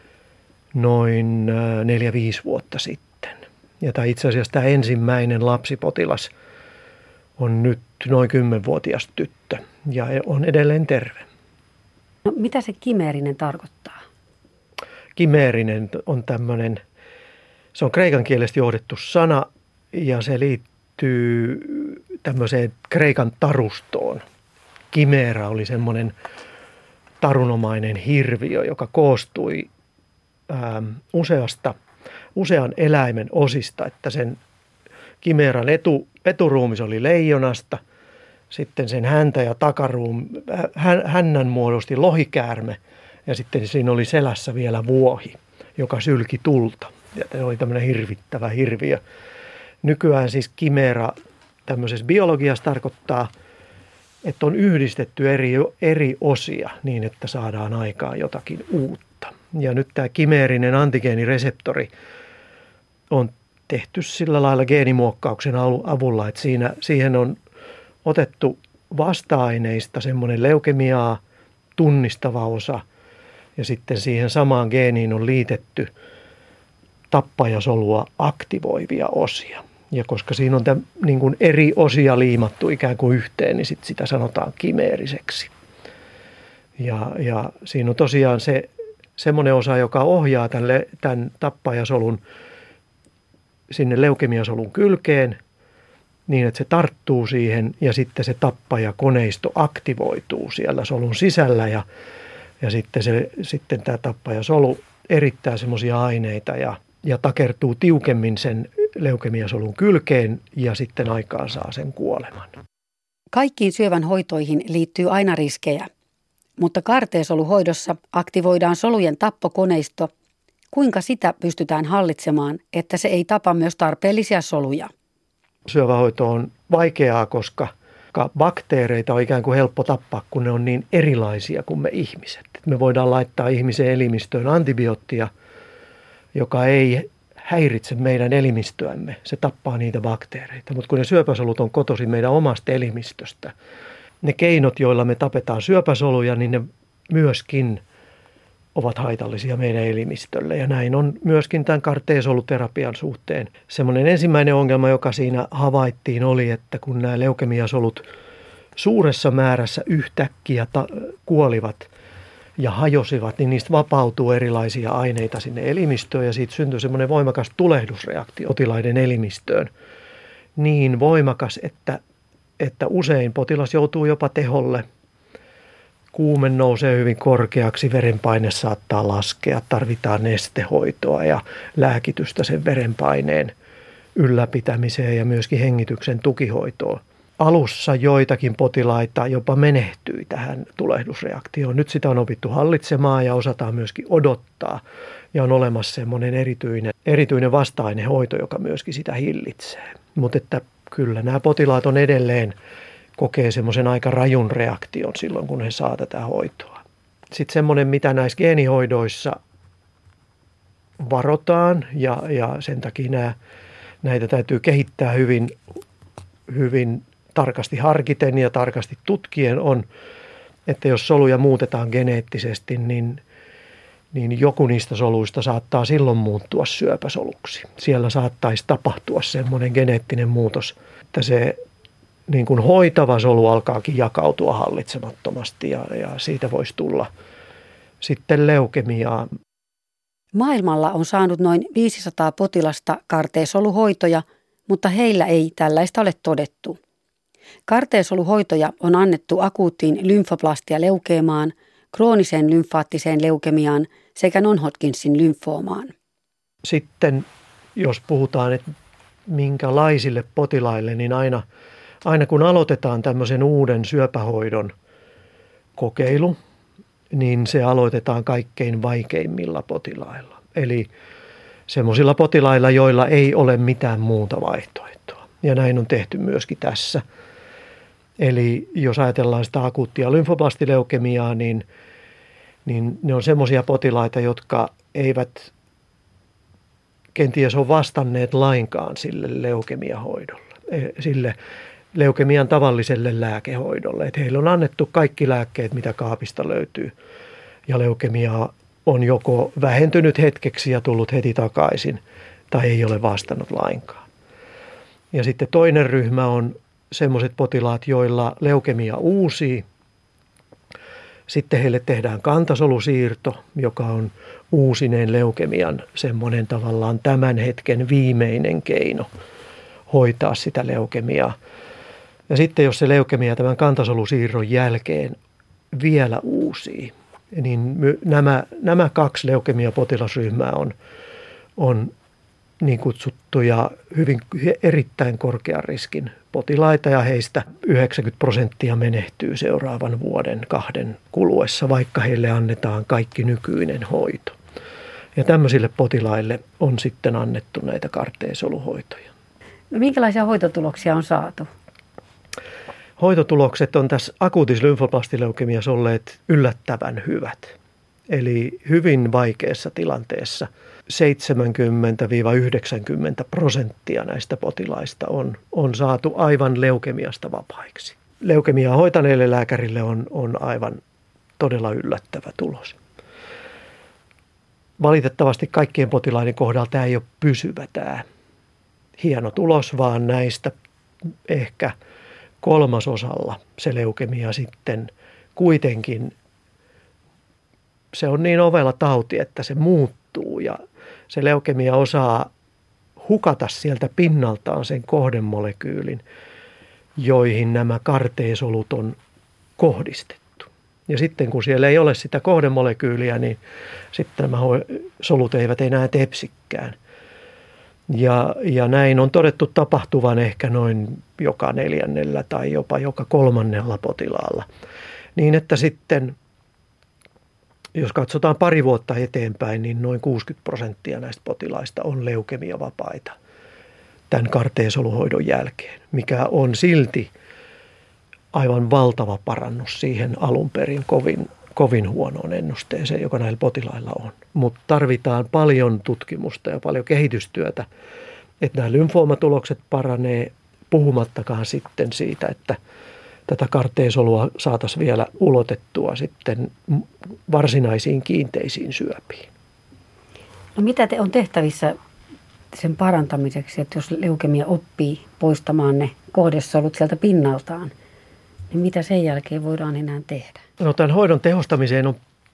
noin neljä viisi vuotta sitten. Ja tämä itse asiassa tämä ensimmäinen lapsipotilas on nyt noin kymmenvuotias tyttö ja on edelleen terve. No, mitä se kimeerinen tarkoittaa? Kimeerinen on tämmöinen, se on kreikan kielestä johdettu sana ja se liittyy tämmöiseen kreikan tarustoon. Kimeera oli semmoinen tarunomainen hirviö, joka koostui ää, useasta usean eläimen osista, että sen kimeeran etu, eturuumis oli leijonasta, sitten sen häntä ja takaruum, hän, hännän muodosti lohikäärme ja sitten siinä oli selässä vielä vuohi, joka sylki tulta. Ja se oli tämmöinen hirvittävä hirviö. Nykyään siis kimeera tämmöisessä biologiassa tarkoittaa, että on yhdistetty eri, eri osia niin, että saadaan aikaan jotakin uutta. Ja nyt tämä kimeerinen antigeenireseptori on tehty sillä lailla geenimuokkauksen avulla, että siinä, siihen on otettu vasta-aineista semmoinen leukemiaa tunnistava osa ja sitten siihen samaan geeniin on liitetty tappajasolua aktivoivia osia. Ja koska siinä on tämän, niin kuin eri osia liimattu ikään kuin yhteen, niin sit sitä sanotaan kimeeriseksi. Ja, ja siinä on tosiaan se semmoinen osa, joka ohjaa tämän, tämän tappajasolun sinne leukemiasolun kylkeen niin, että se tarttuu siihen ja sitten se tappajakoneisto aktivoituu siellä solun sisällä ja, ja sitten, se, sitten tämä tappajasolu erittää semmoisia aineita ja, ja takertuu tiukemmin sen leukemiasolun kylkeen ja sitten aikaan saa sen kuoleman. Kaikkiin syövän hoitoihin liittyy aina riskejä, mutta karteesoluhoidossa aktivoidaan solujen tappokoneisto. Kuinka sitä pystytään hallitsemaan, että se ei tapa myös tarpeellisia soluja? Syövähoito on vaikeaa, koska bakteereita on ikään kuin helppo tappaa, kun ne on niin erilaisia kuin me ihmiset. Me voidaan laittaa ihmisen elimistöön antibioottia, joka ei häiritse meidän elimistöämme. Se tappaa niitä bakteereita, mutta kun ne syöpäsolut on kotoisin meidän omasta elimistöstä, ne keinot, joilla me tapetaan syöpäsoluja, niin ne myöskin ovat haitallisia meidän elimistölle. Ja näin on myöskin tämän karteesoluterapian suhteen. Semmoinen ensimmäinen ongelma, joka siinä havaittiin, oli, että kun nämä leukemiasolut suuressa määrässä yhtäkkiä ta- kuolivat ja hajosivat, niin niistä vapautuu erilaisia aineita sinne elimistöön ja siitä syntyi semmoinen voimakas tulehdusreaktio potilaiden elimistöön. Niin voimakas, että, että usein potilas joutuu jopa teholle. Kuume nousee hyvin korkeaksi, verenpaine saattaa laskea, tarvitaan nestehoitoa ja lääkitystä sen verenpaineen ylläpitämiseen ja myöskin hengityksen tukihoitoon. Alussa joitakin potilaita jopa menehtyi tähän tulehdusreaktioon. Nyt sitä on opittu hallitsemaan ja osataan myöskin odottaa. Ja on olemassa semmoinen erityinen, erityinen vasta-ainehoito, joka myöskin sitä hillitsee. Mutta että kyllä nämä potilaat on edelleen kokee semmoisen aika rajun reaktion silloin, kun he saa tätä hoitoa. Sitten semmoinen, mitä näissä geenihoidoissa varotaan ja, ja sen takia nämä, näitä täytyy kehittää hyvin, hyvin tarkasti harkiten ja tarkasti tutkien on, että jos soluja muutetaan geneettisesti, niin, niin joku niistä soluista saattaa silloin muuttua syöpäsoluksi. Siellä saattaisi tapahtua semmoinen geneettinen muutos, että se niin kuin hoitava solu alkaakin jakautua hallitsemattomasti ja, ja siitä voisi tulla sitten leukemiaa. Maailmalla on saanut noin viisisataa potilasta kaarteesoluhoitoja, mutta heillä ei tällaista ole todettu. Kaarteesoluhoitoja on annettu akuuttiin lymfoblastialeukeemaan, krooniseen lymfaattiseen leukemiaan sekä non-Hodgkinsin lymfoomaan. Sitten jos puhutaan, että minkälaisille potilaille, niin aina, aina kun aloitetaan tämmöisen uuden syöpähoidon kokeilu, niin se aloitetaan kaikkein vaikeimmilla potilailla. Eli semmoisilla potilailla, joilla ei ole mitään muuta vaihtoehtoa. Ja näin on tehty myöskin tässä. Eli jos ajatellaan sitä akuuttia lymfoblastileukemiaa, niin, niin ne on semmoisia potilaita, jotka eivät kenties ole vastanneet lainkaan sille leukemiahoidolle, sille leukemian tavalliselle lääkehoidolle. Että heille on annettu kaikki lääkkeet, mitä kaapista löytyy, ja leukemia on joko vähentynyt hetkeksi ja tullut heti takaisin, tai ei ole vastannut lainkaan. Ja sitten toinen ryhmä on semmoiset potilaat, joilla leukemia uusii. Sitten heille tehdään kantasolusiirto, joka on uusineen leukemian semmoinen tavallaan tämän hetken viimeinen keino hoitaa sitä leukemiaa. Ja sitten jos se leukemia tämän kantasolusiirron jälkeen vielä uusii, niin nämä, nämä kaksi leukemiapotilasryhmää on, on niin kutsuttuja hyvin erittäin korkean riskin potilaita ja heistä yhdeksänkymmentä prosenttia menehtyy seuraavan vuoden kahden kuluessa, vaikka heille annetaan kaikki nykyinen hoito. Ja tämmöisille potilaille on sitten annettu näitä kaarteesoluhoitoja. No, minkälaisia hoitotuloksia on saatu? Hoitotulokset on tässä akuutissa lymfoblastileukemiassa olleet yllättävän hyvät. Eli hyvin vaikeassa tilanteessa seitsemänkymmentä yhdeksänkymmentä prosenttia näistä potilaista on, on saatu aivan leukemiasta vapaiksi. Leukemiaa hoitaneelle lääkärille on, on aivan todella yllättävä tulos. Valitettavasti kaikkien potilaiden kohdalla tämä ei ole pysyvä tämä hieno tulos, vaan näistä ehkä kolmasosalla se leukemia sitten kuitenkin, se on niin ovela tauti, että se muuttuu ja se leukemia osaa hukata sieltä pinnaltaan sen kohdemolekyylin, joihin nämä kaarteesolut on kohdistettu. Ja sitten kun siellä ei ole sitä kohdemolekyyliä, niin sitten nämä solut eivät enää tepsikään. Ja, ja näin on todettu tapahtuvan ehkä noin joka neljännellä tai jopa joka kolmannella potilaalla. Niin että sitten, jos katsotaan pari vuotta eteenpäin, niin noin kuusikymmentä prosenttia näistä potilaista on leukemiavapaita tämän kaarteesoluhoidon jälkeen, mikä on silti aivan valtava parannus siihen alun perin kovin, kovin huonoon ennusteeseen, joka näillä potilailla on. Mutta tarvitaan paljon tutkimusta ja paljon kehitystyötä, että nämä lymfoomatulokset paranee, puhumattakaan sitten siitä, että tätä kaarteesolua saataisiin vielä ulotettua sitten varsinaisiin kiinteisiin syöpiin. No mitä te on tehtävissä sen parantamiseksi, että jos leukemia oppii poistamaan ne kohdesolut sieltä pinnaltaan, niin mitä sen jälkeen voidaan enää tehdä? No, tämän hoidon tehostamiseen on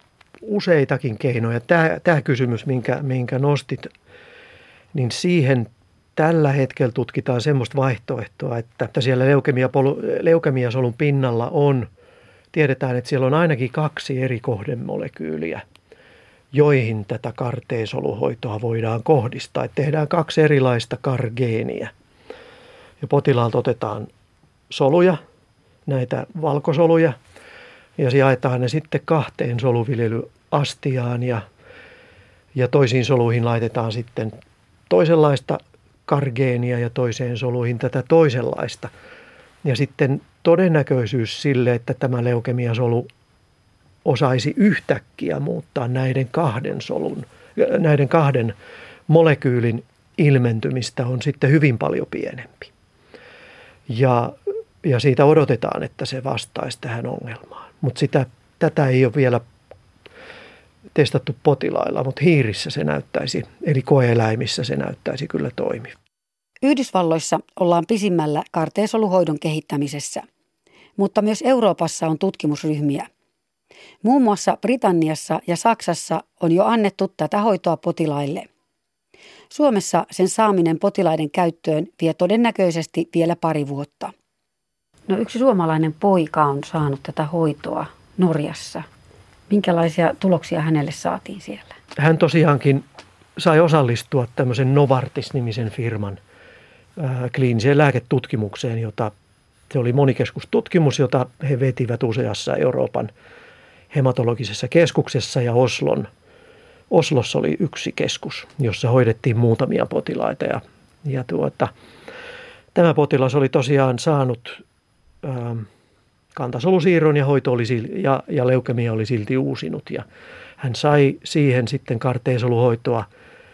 useitakin keinoja. Tämä, tämä kysymys, minkä, minkä nostit, niin siihen tällä hetkellä tutkitaan semmoista vaihtoehtoa, että siellä leukemiasolun pinnalla on, tiedetään, että siellä on ainakin kaksi eri kohdemolekyyliä, joihin tätä C A R T-soluhoitoa voidaan kohdistaa. Että tehdään kaksi erilaista C A R-geeniä ja potilaalta otetaan soluja, näitä valkosoluja, ja jaetaan ne sitten kahteen soluviljelyastiaan ja, ja toisiin soluihin laitetaan sitten toisenlaista C A R-geeniä ja toiseen soluihin tätä toisenlaista. Ja sitten todennäköisyys sille, että tämä leukemiasolu osaisi yhtäkkiä muuttaa näiden kahden solun, näiden kahden molekyylin ilmentymistä on sitten hyvin paljon pienempi. Ja, ja siitä odotetaan, että se vastaisi tähän ongelmaan. Mutta sitä, tätä ei ole vielä testattu potilailla, mutta hiirissä se näyttäisi, eli koe-eläimissä se näyttäisi kyllä toimia. Yhdysvalloissa ollaan pisimmällä C A R T-soluhoidon kehittämisessä, mutta myös Euroopassa on tutkimusryhmiä. Muun muassa Britanniassa ja Saksassa on jo annettu tätä hoitoa potilaille. Suomessa sen saaminen potilaiden käyttöön vie todennäköisesti vielä pari vuotta. No yksi suomalainen poika on saanut tätä hoitoa Norjassa. Minkälaisia tuloksia hänelle saatiin siellä? Hän tosiaankin sai osallistua tämmöisen Novartis-nimisen firman ää, kliiniseen lääketutkimukseen, jota se oli monikeskustutkimus, jota he vetivät useassa Euroopan hematologisessa keskuksessa ja Oslon. Oslossa oli yksi keskus, jossa hoidettiin muutamia potilaita ja, ja tuota, tämä potilas oli tosiaan saanut ää, kantasolusiirron ja, hoito oli, ja, ja leukemia oli silti uusinut ja hän sai siihen sitten C A R T-soluhoitoa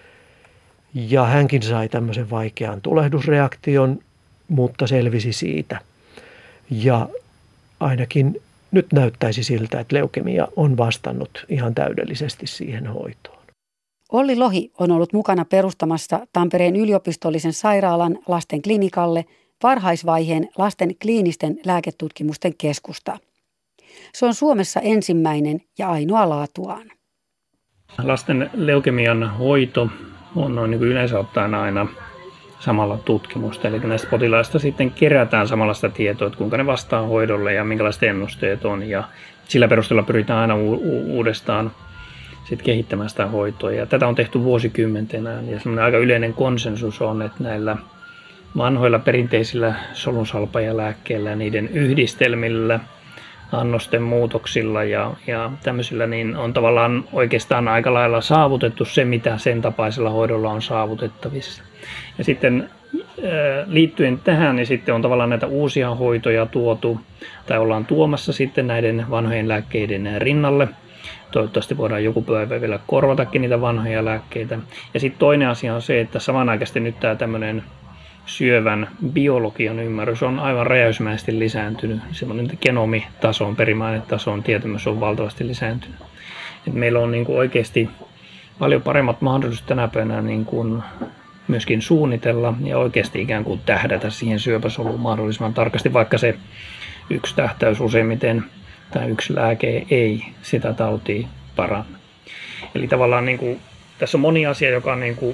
ja hänkin sai tämmöisen vaikean tulehdusreaktion, mutta selvisi siitä. Ja ainakin nyt näyttäisi siltä, että leukemia on vastannut ihan täydellisesti siihen hoitoon. Olli Lohi on ollut mukana perustamassa Tampereen yliopistollisen sairaalan lasten klinikalle varhaisvaiheen lasten kliinisten lääketutkimusten keskusta. Se on Suomessa ensimmäinen ja ainoa laatuaan. Lasten leukemian hoito on noin niin kuin yleensä ottaen aina samalla tutkimusta. Eli näistä potilaista sitten kerätään samanlaista tietoa, että kuinka ne vastaa hoidolle ja minkälaiset ennusteet on. Ja sillä perusteella pyritään aina u- uudestaan sit kehittämään sitä hoitoa. Ja tätä on tehty vuosikymmentenään. Ja semmoinen aika yleinen konsensus on, että näillä vanhoilla perinteisillä solunsalpajalääkkeillä ja niiden yhdistelmillä, annosten muutoksilla ja, ja tämmöisillä, niin on tavallaan oikeastaan aika lailla saavutettu se, mitä sen tapaisella hoidolla on saavutettavissa. Ja sitten liittyen tähän, niin sitten on tavallaan näitä uusia hoitoja tuotu, tai ollaan tuomassa sitten näiden vanhojen lääkkeiden rinnalle. Toivottavasti voidaan joku päivä vielä korvatakin niitä vanhoja lääkkeitä. Ja sitten toinen asia on se, että samanaikaisesti nyt tämä tämmöinen syövän biologian ymmärrys on aivan räjäysmäisesti lisääntynyt. Semmoinen genomitason, perimainetason tietämys on valtavasti lisääntynyt. Et meillä on niin kuin oikeasti paljon paremmat mahdollisuudet tänä päivänä niin kuin myöskin suunnitella ja oikeasti ikään kuin tähdätä siihen syöpäsoluun mahdollisimman tarkasti, vaikka se yksi tähtäys useimmiten tai yksi lääke ei sitä tautia paranna. Eli tavallaan niin kuin, tässä on moni asia, joka on niin kuin,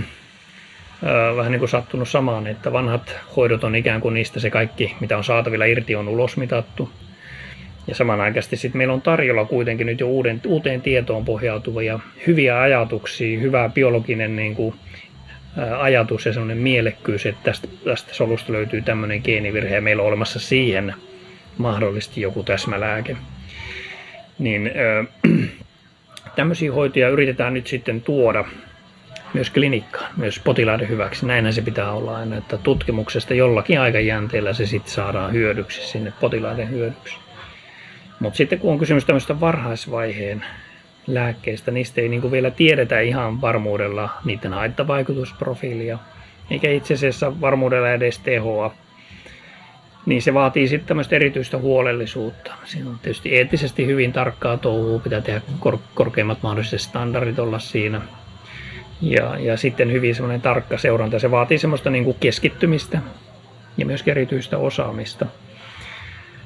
vähän niin kuin sattunut samaan, että vanhat hoidot on ikään kuin niistä se kaikki, mitä on saatavilla irti, on ulosmitattu. Ja samanaikaisesti sitten meillä on tarjolla kuitenkin nyt jo uuden, uuteen tietoon pohjautuvia hyviä ajatuksia, hyvä biologinen niin kuin, ää, ajatus ja sellainen mielekkyys, että tästä, tästä solusta löytyy tämmöinen geenivirhe ja meillä on olemassa siihen mahdollisesti joku täsmälääke. Niin ää, tämmöisiä hoitoja yritetään nyt sitten tuoda myös klinikkaan, myös potilaiden hyväksi. Näinhän se pitää olla aina, että tutkimuksesta jollakin aikajänteellä se sitten saadaan hyödyksi sinne potilaiden hyödyksi. Mutta sitten kun on kysymys tämmöistä varhaisvaiheen lääkkeistä, niistä ei niinku vielä tiedetä ihan varmuudella niiden haittavaikutusprofiilia, eikä itse asiassa varmuudella edes tehoa, niin se vaatii sitten tämmöistä erityistä huolellisuutta. Siinä on tietysti eettisesti hyvin tarkkaa touhua, pitää tehdä kor- korkeimmat mahdolliset standardit olla siinä. Ja, ja sitten hyvin semmoinen tarkka seuranta. Se vaatii semmoista niin kuin keskittymistä ja myös erityistä osaamista.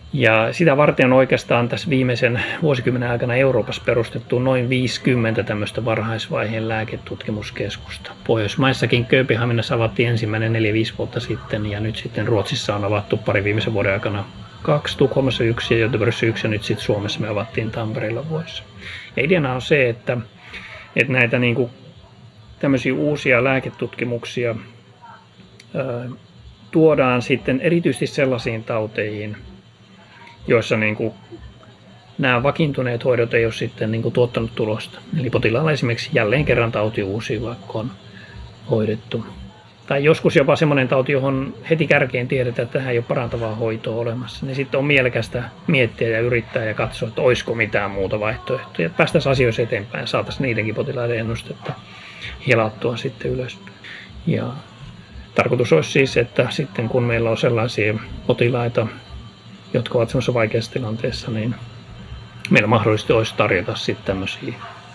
Ja sitä varten on oikeastaan tässä viimeisen vuosikymmenen aikana Euroopassa perustettu noin viisikymmentä tämmöistä varhaisvaiheen lääketutkimuskeskusta. Pohjoismaissakin Kööpenhaminassa avattiin ensimmäinen neljä viisi vuotta sitten ja nyt sitten Ruotsissa on avattu pari viimeisen vuoden aikana kaksi, Tukholmassa yksi ja Göteborgissa yksi ja nyt sitten Suomessa me avattiin Tampereella vuodessa. Ja ideana on se, että, että näitä niin kuin tämmöisiä uusia lääketutkimuksia ää, tuodaan sitten erityisesti sellaisiin tauteihin, joissa niin kuin nämä vakiintuneet hoidot ei ole sitten niin kuin tuottanut tulosta. Eli potilaalla esimerkiksi jälleen kerran tauti uusi, vaikka on hoidettu. Tai joskus jopa semmoinen tauti, johon heti kärkeen tiedetään, että tähän ei ole parantavaa hoitoa olemassa. Niin sitten on mielekästä miettiä ja yrittää ja katsoa, että olisiko mitään muuta vaihtoehtoja. Että päästäisiin asioissa eteenpäin ja saataisiin niidenkin potilaiden ennustetta hilattua sitten ylös. Ja tarkoitus olisi siis, että sitten kun meillä on sellaisia potilaita, jotka ovat semmoisessa vaikeassa tilanteessa, niin meillä mahdollisesti olisi tarjota sitten tämmöisiä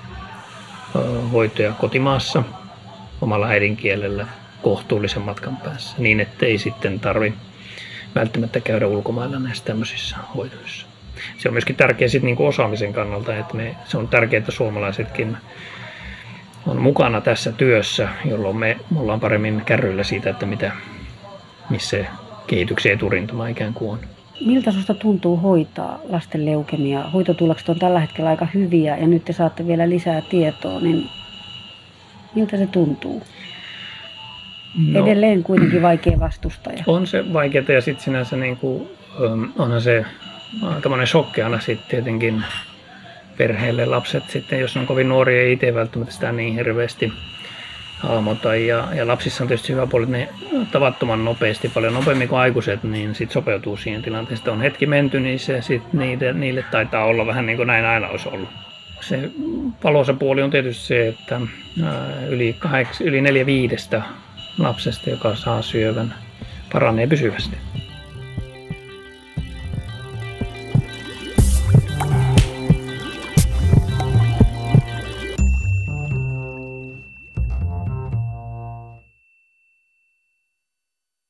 hoitoja kotimaassa omalla äidinkielellä kohtuullisen matkan päässä, niin ettei sitten tarvitse välttämättä käydä ulkomailla näissä tämmöisissä hoidoissa. Se on myöskin tärkeää sitten niin kuin osaamisen kannalta, että me, se on tärkeää, että suomalaisetkin on mukana tässä työssä, jolloin me, me ollaan paremmin kärryillä siitä, että mitä, missä kehityksen eturintama ikään kuin on. Miltä sinusta tuntuu hoitaa lasten leukemiaa? Hoitotulokset on tällä hetkellä aika hyviä ja nyt te saatte vielä lisää tietoa, niin miltä se tuntuu? No, edelleen kuitenkin vaikea vastustaja. On se vaikeaa ja sitten sinänsä niin kuin, onhan se aikamoinen shokki aina sitten tietenkin perheelle lapset sitten, jos on kovin nuoria ei itse välttämättä sitä niin hirveästi hahmota. Ja, ja lapsissa on tietysti hyvä puoli, että ne tavattoman nopeasti, paljon nopeammin kuin aikuiset, niin sit sopeutuu siihen tilanteeseen. On hetki menty, niin se sit niille, niille taitaa olla vähän niin kuin näin aina olisi ollut. Se valoisa puoli on tietysti se, että yli, kahdeksan, yli neljä viidestä lapsesta, joka saa syövän, paranee pysyvästi.